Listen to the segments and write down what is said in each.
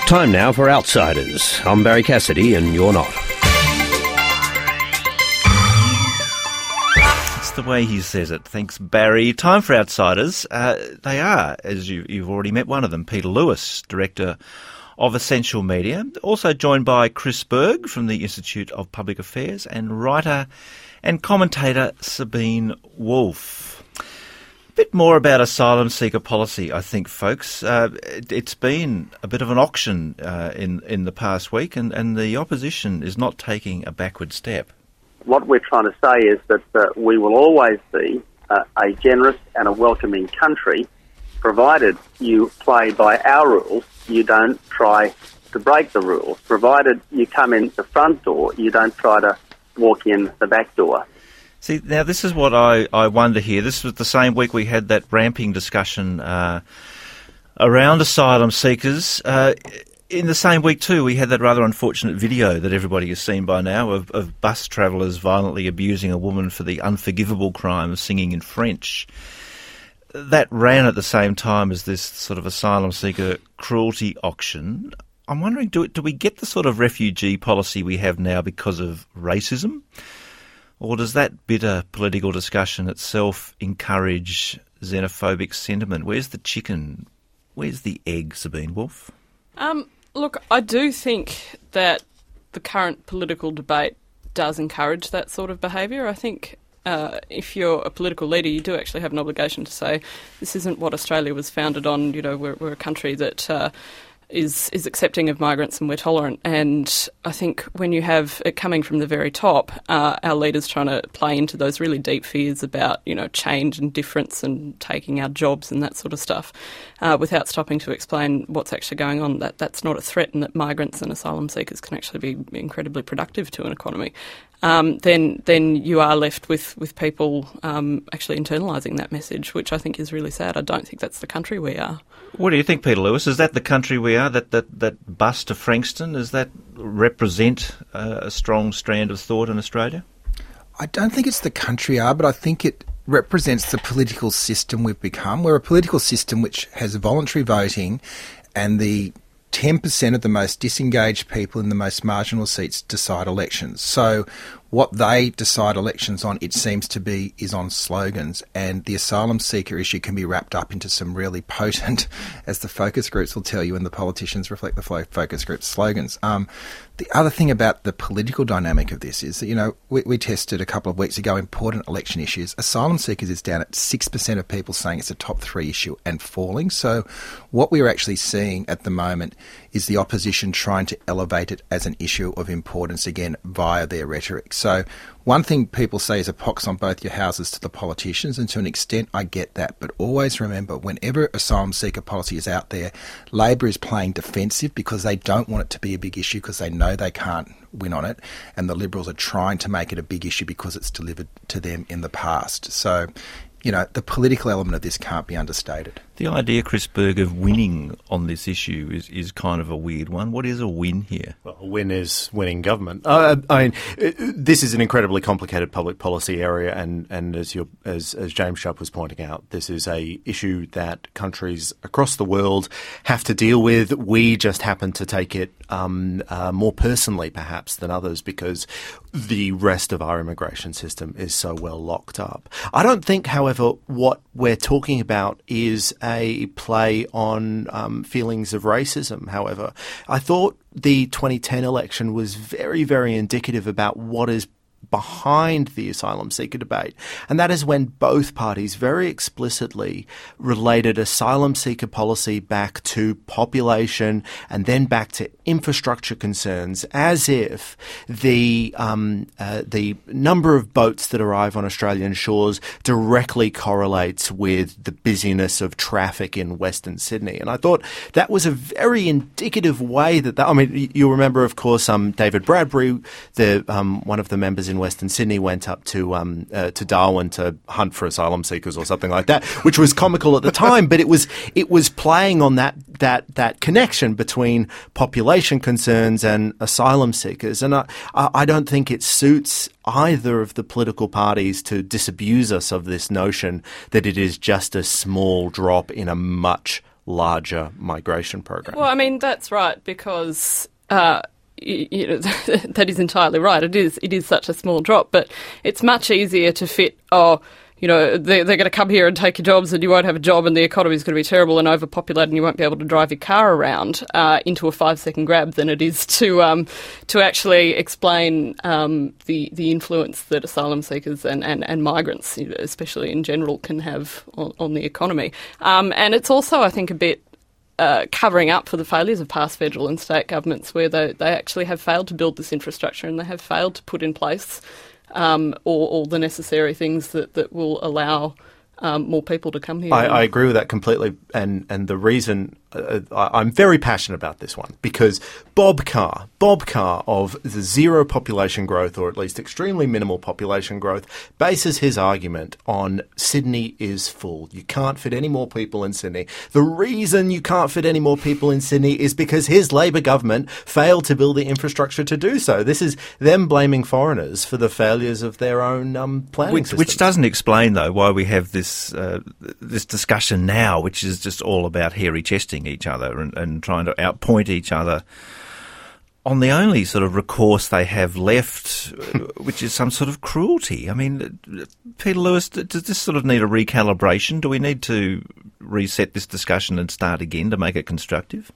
Time now for Outsiders. I'm Barry Cassidy and you're not. It's the way he says it. Thanks, Barry. Time for Outsiders. They are, as you've already met one of them, Peter Lewis, Director of Essential Media. Also joined by Chris Berg from the Institute of Public Affairs and writer and commentator Sabine Wolf. A bit more about asylum seeker policy, I think, folks. It's been a bit of an auction in the past week, and the opposition is not taking a backward step. What we're trying to say is that we will always be a generous and a welcoming country, provided you play by our rules, you don't try to break the rules. Provided you come in the front door, you don't try to walk in the back door. See, now this is what I wonder here. This was the same week we had that ramping discussion around asylum seekers. In the same week too, we had that rather unfortunate video that everybody has seen by now of bus travellers violently abusing a woman for the unforgivable crime of singing in French. That ran at the same time as this sort of asylum seeker cruelty auction. I'm wondering, do we get the sort of refugee policy we have now because of racism? Or does that bitter political discussion itself encourage xenophobic sentiment? Where's the chicken? Where's the egg, Sabine Wolf? Look, I do think that the current political debate does encourage that sort of behaviour. I think if you're a political leader, you do actually have an obligation to say, this isn't what Australia was founded on. You know, we're a country that is accepting of migrants and we're tolerant. And I think when you have it coming from the very top, our leaders trying to play into those really deep fears about, you know, change and difference and taking our jobs and that sort of stuff, without stopping to explain what's actually going on, that's not a threat and that migrants and asylum seekers can actually be incredibly productive to an economy. Then you are left with people actually internalising that message, which I think is really sad. I don't think that's the country we are. What do you think, Peter Lewis? Is that the country we are? That bus to Frankston, does that represent a strong strand of thought in Australia? I don't think it's the country we are, but I think it represents the political system we've become. We're a political system which has voluntary voting, and the 10% of the most disengaged people in the most marginal seats decide elections. So what they decide elections on, it seems to be, is on slogans. And the asylum seeker issue can be wrapped up into some really potent, as the focus groups will tell you, and the politicians reflect the focus group slogans. The other thing about the political dynamic of this is that, you know, we tested a couple of weeks ago important election issues. Asylum seekers is down at 6% of people saying it's a top 3 issue and falling. So what we're actually seeing at the moment is the opposition trying to elevate it as an issue of importance again via their rhetoric. So one thing people say is a pox on both your houses to the politicians, and to an extent I get that. But always remember, whenever asylum seeker policy is out there, Labor is playing defensive because they don't want it to be a big issue because they know they can't win on it, and the Liberals are trying to make it a big issue because it's delivered to them in the past. So, you know, the political element of this can't be understated. The idea, Chris Berg, of winning on this issue is kind of a weird one. What is a win here? Well, a win is winning government. I mean, this is an incredibly complicated public policy area, and as James Shupp was pointing out, this is a issue that countries across the world have to deal with. We just happen to take it more personally, perhaps, than others because the rest of our immigration system is so well locked up. I don't think, however, what we're talking about is a play on feelings of racism, however. I thought the 2010 election was very, very indicative about what is behind the asylum seeker debate, and that is when both parties very explicitly related asylum seeker policy back to population and then back to infrastructure concerns, as if the number of boats that arrive on Australian shores directly correlates with the busyness of traffic in Western Sydney. And I thought that was a very indicative way that I mean, you'll remember, of course, David Bradbury, one of the members in Western Sydney, went up to Darwin to hunt for asylum seekers or something like that, which was comical at the time, but it was playing on that connection between population concerns and asylum seekers. And I don't think it suits either of the political parties to disabuse us of this notion that it is just a small drop in a much larger migration program. Well, I mean, that's right, because that is entirely right. It is such a small drop, but it's much easier to fit, they're going to come here and take your jobs and you won't have a job and the economy's going to be terrible and overpopulated and you won't be able to drive your car around into a 5-second grab than it is to actually explain the influence that asylum seekers and migrants, especially in general, can have on the economy. And it's also, I think, a bit covering up for the failures of past federal and state governments, where they actually have failed to build this infrastructure and they have failed to put in place all the necessary things that will allow more people to come here. I agree with that completely, and the reason I'm very passionate about this one, because Bob Carr of the zero population growth, or at least extremely minimal population growth, bases his argument on Sydney is full. You can't fit any more people in Sydney. The reason you can't fit any more people in Sydney is because his Labor government failed to build the infrastructure to do so. This is them blaming foreigners for the failures of their own planning systems. Which doesn't explain, though, why we have this discussion now, which is just all about hairy-chesting each other and trying to outpoint each other on the only sort of recourse they have left, which is some sort of cruelty. I mean, Peter Lewis, does this sort of need a recalibration? Do we need to reset this discussion and start again to make it constructive?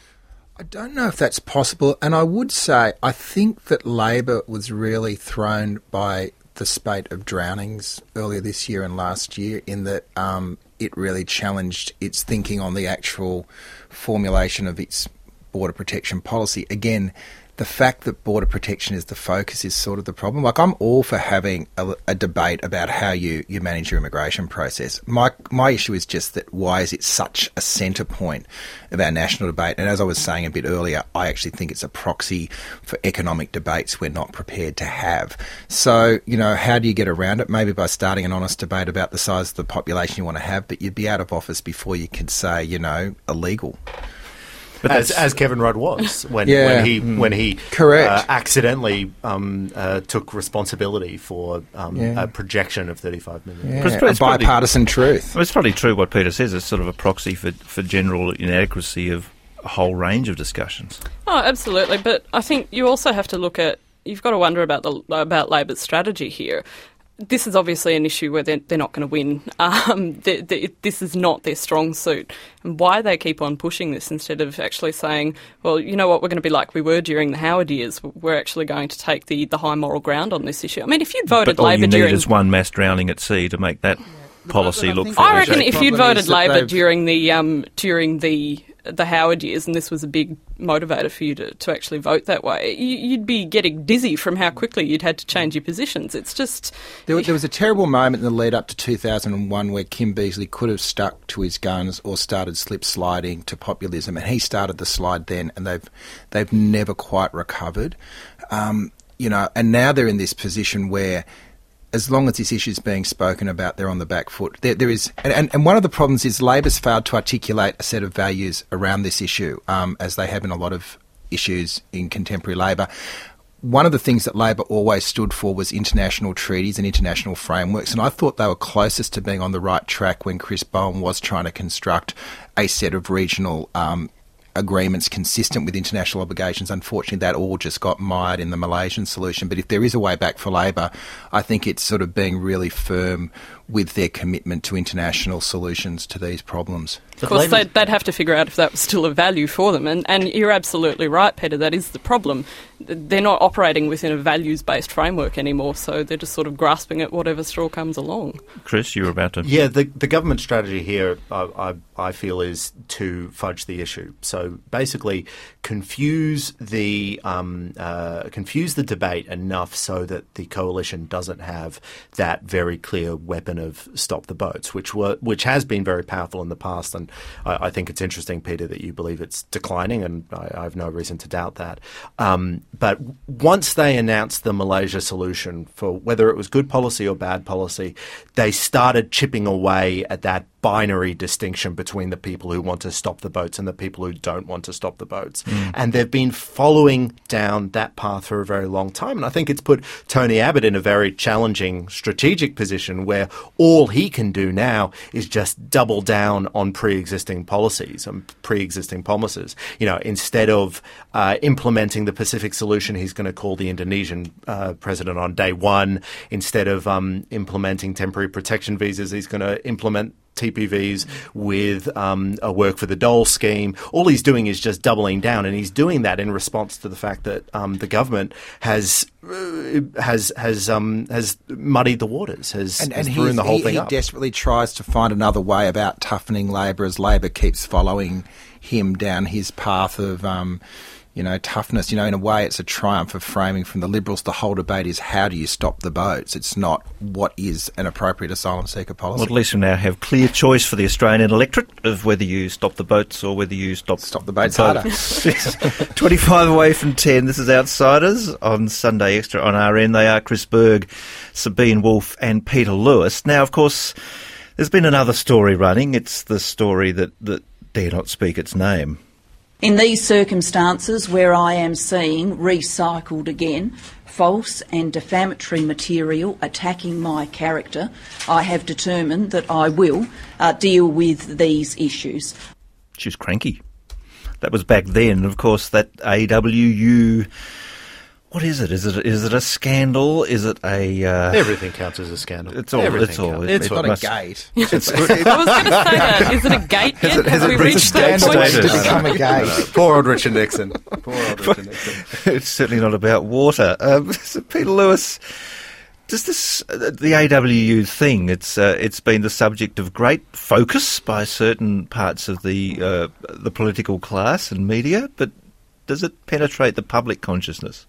I don't know if that's possible, and I would say I think that Labor was really thrown by the spate of drownings earlier this year and last year, in that it really challenged its thinking on the actual formulation of its border protection policy. Again, the fact that border protection is the focus is sort of the problem. Like, I'm all for having a debate about how you manage your immigration process. My issue is just that why is it such a centre point of our national debate? And as I was saying a bit earlier, I actually think it's a proxy for economic debates we're not prepared to have. So, how do you get around it? Maybe by starting an honest debate about the size of the population you want to have, but you'd be out of office before you could say, illegal. But as Kevin Rudd was when he correct accidentally took responsibility for a projection of 35 million. Yeah. It's a bipartisan truth. Well, it's probably true what Peter says. It's sort of a proxy for general inadequacy of a whole range of discussions. Oh, absolutely. But I think you also have to look at. You've got to wonder about Labor's strategy here. This is obviously an issue where they're not going to win. This is not their strong suit. And why they keep on pushing this instead of actually saying, well, you know what, we're going to be like we were during the Howard years. We're actually going to take the high moral ground on this issue. I mean, if you'd voted Labor during... all you need is one mass drowning at sea to make that policy look... I reckon if you'd voted Labor during the Howard years, and this was a big motivator for you to actually vote that way, you'd be getting dizzy from how quickly you'd had to change your positions. It's just... There was a terrible moment in the lead up to 2001 where Kim Beazley could have stuck to his guns or started slip-sliding to populism, and he started the slide then, and they've never quite recovered. And now they're in this position where, as long as this issue is being spoken about, they're on the back foot. There is, and one of the problems is Labor's failed to articulate a set of values around this issue, as they have in a lot of issues in contemporary Labor. One of the things that Labor always stood for was international treaties and international frameworks, and I thought they were closest to being on the right track when Chris Bowen was trying to construct a set of regional agreements consistent with international obligations. Unfortunately, that all just got mired in the Malaysian solution. But if there is a way back for Labor, I think it's sort of being really firm with their commitment to international solutions to these problems. Of course, they'd have to figure out if that was still a value for them. And you're absolutely right, Peter, that is the problem. They're not operating within a values-based framework anymore, so they're just sort of grasping at whatever straw comes along. Chris, you were about to... Yeah, the government strategy here, I feel, is to fudge the issue. So basically confuse the debate enough so that the coalition doesn't have that very clear weapon of stop the boats, which has been very powerful in the past. And I think it's interesting, Peter, that you believe it's declining, and I have no reason to doubt that. But once they announced the Malaysia solution, for whether it was good policy or bad policy, they started chipping away at that binary distinction between the people who want to stop the boats and the people who don't want to stop the boats. And they've been following down that path for a very long time. And I think it's put Tony Abbott in a very challenging strategic position where all he can do now is just double down on pre-existing policies and pre-existing promises. You know, instead of implementing the Pacific solution, he's going to call the Indonesian president on day one. Instead of implementing temporary protection visas, he's going to implement TPVs with a work for the dole scheme. All he's doing is just doubling down, and he's doing that in response to the fact that the government has muddied the waters, has thrown the whole thing up. He desperately tries to find another way about toughening Labor as Labor keeps following him down his path of toughness. In a way, it's a triumph of framing from the Liberals. The whole debate is how do you stop the boats? It's not what is an appropriate asylum seeker policy. Well, at least we now have clear choice for the Australian electorate of whether you stop the boats or whether you stop the boats harder. 25 away from 10. This is Outsiders on Sunday Extra on RN. They are Chris Berg, Sabine Wolf and Peter Lewis. Now, of course, there's been another story running. It's the story that dare not speak its name. In these circumstances where I am seeing recycled again false and defamatory material attacking my character, I have determined that I will deal with these issues. She was cranky. That was back then. Of course, that AWU... What is it? Is it a scandal? Is it a... Everything counts as a scandal. It's all. It's not a gate. I was going to say that. Is it a gate yet? Has it reached that point to become a gate? Poor old Richard Nixon. It's certainly not about water. So Peter Lewis, does this the AWU thing? It's been the subject of great focus by certain parts of the political class and media, but does it penetrate the public consciousness?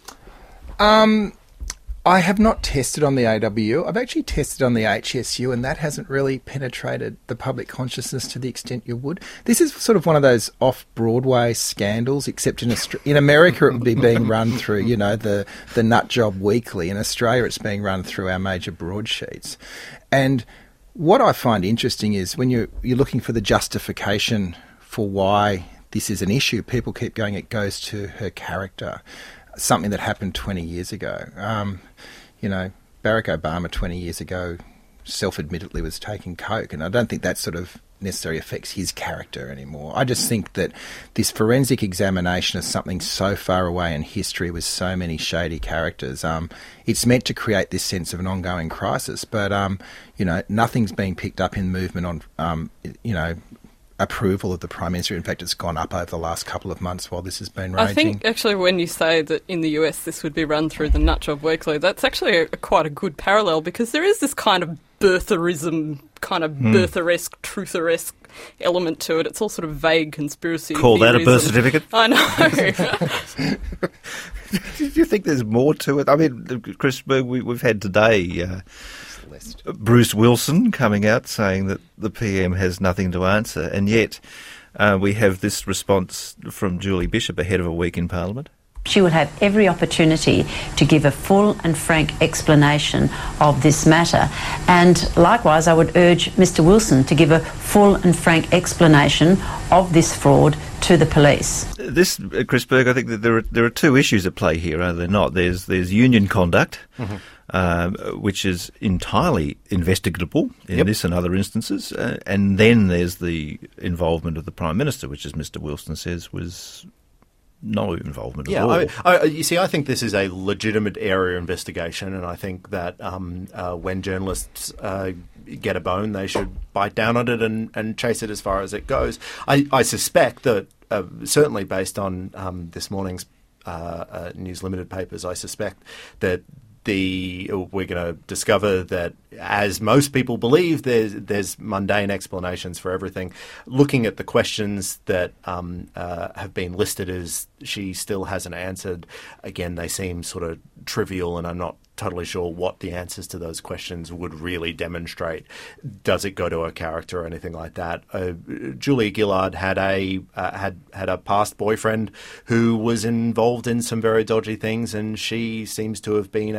I have not tested on the AWU. I've actually tested on the HSU, and that hasn't really penetrated the public consciousness to the extent you would. This is sort of one of those off-Broadway scandals, except in America it would be being run through, the Nut Job Weekly. In Australia it's being run through our major broadsheets. And what I find interesting is when you're looking for the justification for why this is an issue, people keep going, it goes to her character. Something that happened 20 years ago. Barack Obama 20 years ago self-admittedly was taking coke, and I don't think that sort of necessarily affects his character anymore. I just think that this forensic examination is something so far away in history with so many shady characters. It's meant to create this sense of an ongoing crisis, but nothing's being picked up in movement on approval of the Prime Minister. In fact, it's gone up over the last couple of months while this has been raging. I think, actually, when you say that in the US this would be run through the Nut Job Weekly, that's actually quite a good parallel, because there is this kind of birtherism, birtheresque, trutheresque element to it. It's all sort of vague conspiracy Call that a birth certificate? I know. Do you think there's more to it? I mean, Chris, we've had today... Bruce Wilson coming out saying that the PM has nothing to answer, and yet we have this response from Julie Bishop ahead of a week in Parliament. She will have every opportunity to give a full and frank explanation of this matter, and likewise I would urge Mr Wilson to give a full and frank explanation of this fraud to the police. This, Chris Berg, I think that there are two issues at play here, are there not? There's union conduct, which is entirely investigable in this and other instances, and then there's the involvement of the Prime Minister, which, as Mr Wilson says, was no involvement at all. You see, I think this is a legitimate area of investigation, and I think that when journalists get a bone, they should bite down on it and chase it as far as it goes. I suspect that, certainly based on this morning's News Limited papers, I suspect that we're going to discover that, as most people believe, there's mundane explanations for everything. Looking at the questions that have been listed as she still hasn't answered, again, they seem sort of trivial, and I'm not totally sure what the answers to those questions would really demonstrate. Does it go to her character or anything like that? Julia Gillard had a past boyfriend who was involved in some very dodgy things, and she seems to have been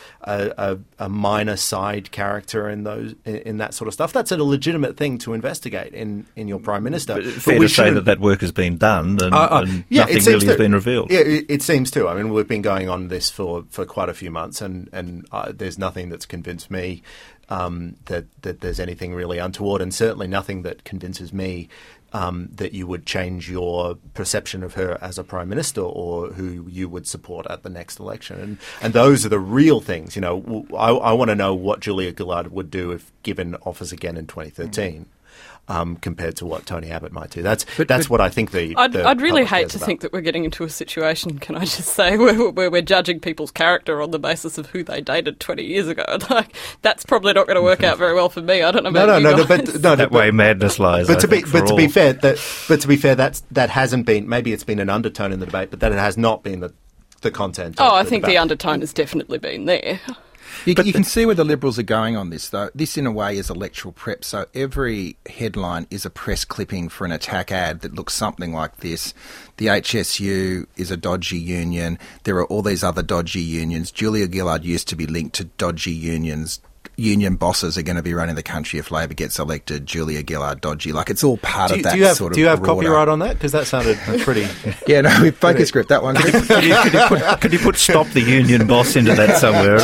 a minor side character in that sort of stuff. That's a legitimate thing to investigate in your Prime Minister. But fair to say that work has been done and nothing really has been revealed. Yeah, it seems to. I mean, we've been going on this for quite a few months, and there's nothing that's convinced me that there's anything really untoward, and certainly nothing that convinces me that you would change your perception of her as a Prime Minister or who you would support at the next election. And those are the real things. You know, I want to know what Julia Gillard would do if given office again in 2013. Compared to what Tony Abbott might do. That's what I think I'd really hate to think that we're getting into a situation, can I just say, where we're judging people's character on the basis of who they dated 20 years ago. Like, that's probably not going to work out very well for me. I don't know about you guys. That way madness lies. But to be fair, that hasn't been. Maybe it's been an undertone in the debate, but that it has not been the content. I think the undertone has definitely been there. You can see where the Liberals are going on this, though. This, in a way, is electoral prep. So every headline is a press clipping for an attack ad that looks something like this. The HSU is a dodgy union. There are all these other dodgy unions. Julia Gillard used to be linked to dodgy unions. Union bosses are going to be running the country if Labor gets elected. Julia Gillard, dodgy. Like, it's all part of that sort of. Do you have broader copyright on that? Because that sounded pretty. Yeah, no, we focus group that one. Could you put "stop the union boss" into that somewhere?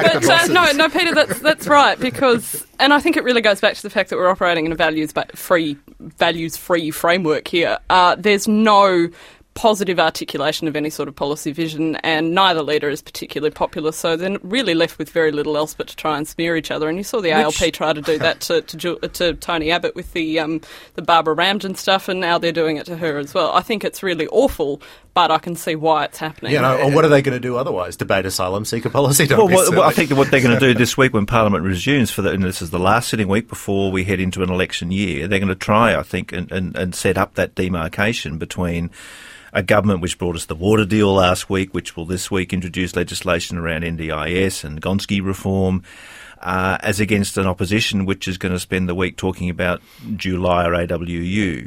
No, Peter, that's right, because, and I think it really goes back to the fact that we're operating in a values-free framework here. There's no positive articulation of any sort of policy vision, and neither leader is particularly popular, so they're really left with very little else but to try and smear each other. And you saw the ALP try to do that to Tony Abbott with the Barbara Ramsden stuff, and now they're doing it to her as well. I think it's really awful, but I can see why it's happening. And what are they going to do otherwise? Debate asylum seeker policy? I think that what they're going to do this week when Parliament resumes, and this is the last sitting week before we head into an election year, they're going to try, I think, and set up that demarcation between a government which brought us the water deal last week, which will this week introduce legislation around NDIS and Gonski reform, as against an opposition which is going to spend the week talking about July or AWU.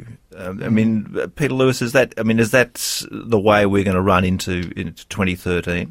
Peter Lewis, is that the way we're going to run into 2013?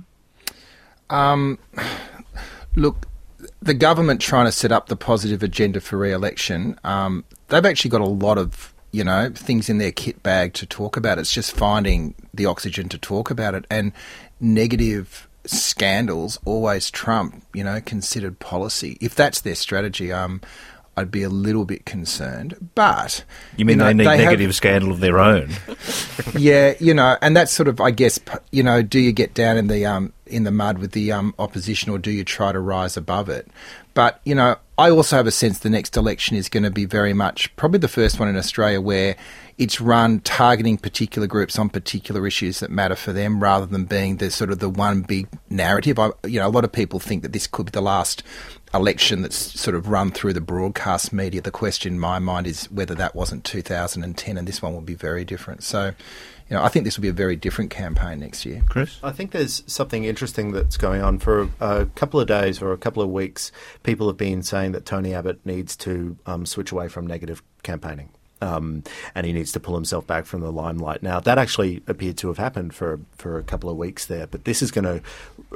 Look, the government trying to set up the positive agenda for re-election, they've actually got a lot of things in their kit bag to talk about. It's just finding the oxygen to talk about it. And negative scandals always trump, considered policy. If that's their strategy, I'd be a little bit concerned. But you mean they need negative scandal of their own? Yeah, and that's sort of, I guess, do you get down in the mud with the opposition, or do you try to rise above it? But, I also have a sense the next election is going to be very much probably the first one in Australia where it's run targeting particular groups on particular issues that matter for them, rather than being the sort of the one big narrative. A lot of people think that this could be the last election that's sort of run through the broadcast media. The question in my mind is whether that wasn't 2010 and this one will be very different. So, I think this will be a very different campaign next year. Chris? I think there's something interesting that's going on. For a couple of days or a couple of weeks, people have been saying that Tony Abbott needs to switch away from negative campaigning. And he needs to pull himself back from the limelight. Now, that actually appeared to have happened for a couple of weeks there, but this is going to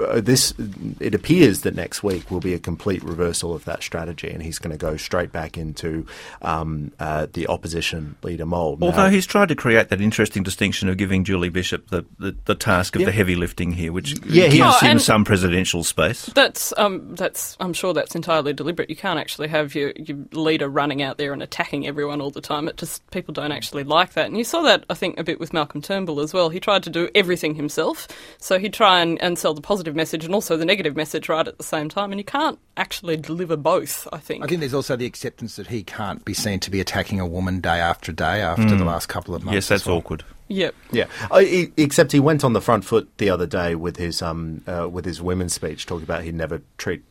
it appears that next week will be a complete reversal of that strategy, and he's going to go straight back into the opposition leader mould. Although he's tried to create that interesting distinction of giving Julie Bishop the task of the heavy lifting here, which gives him some presidential space. That's I'm sure that's entirely deliberate. You can't actually have your leader running out there and attacking everyone all the time. It just, people don't actually like that. And you saw that, I think, a bit with Malcolm Turnbull as well. He tried to do everything himself. So he'd try and sell the positive message and also the negative message right at the same time. And you can't actually deliver both, I think. I think there's also the acceptance that he can't be seen to be attacking a woman day after the last couple of months. Yes, that's awkward. Yep. Yeah. Except he went on the front foot the other day with his women's speech, talking about he'd never treat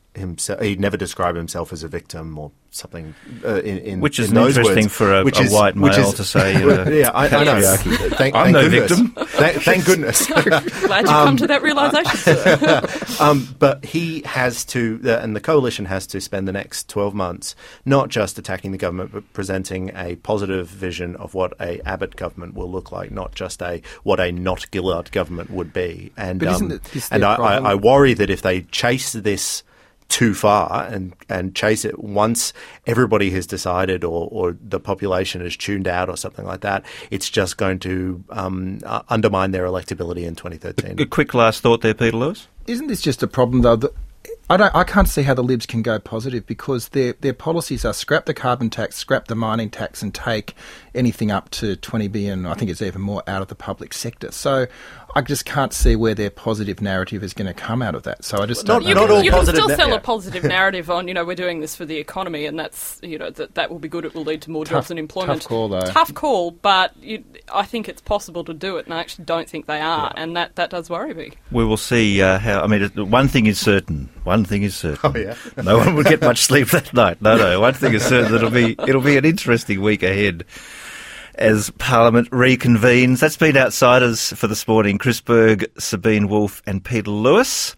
himself. He never described himself as a victim or something. Which is in those interesting words, for a white male to say. Yeah, I know. Thank no goodness. victim. Thank goodness. Glad you come to that realisation, sir. But he has to, and the coalition has to spend the next 12 months not just attacking the government, but presenting a positive vision of what a Abbott government will look like, not just what a not Gillard government would be. And I worry that if they chase this too far and chase it once everybody has decided or the population is tuned out or something like that, it's just going to undermine their electability in 2013. A quick last thought there, Peter Lewis. Isn't this just a problem, though? I can't see how the Libs can go positive because their policies are scrap the carbon tax, scrap the mining tax and take anything up to 20 billion, I think it's even more, out of the public sector. So I just can't see where their positive narrative is going to come out of that. So I just don't know. You can still sell a positive narrative on, we're doing this for the economy and that's, that will be good, it will lead to more jobs and employment. Tough call, though. Tough call, but I think it's possible to do it and I actually don't think they are, and that does worry me. We will see how, one thing is certain. Oh, yeah. No one will get much sleep that night. No. One thing is certain, it'll be an interesting week ahead as Parliament reconvenes. That's been Outsiders for this morning. Chris Berg, Sabine Wolfe and Peter Lewis.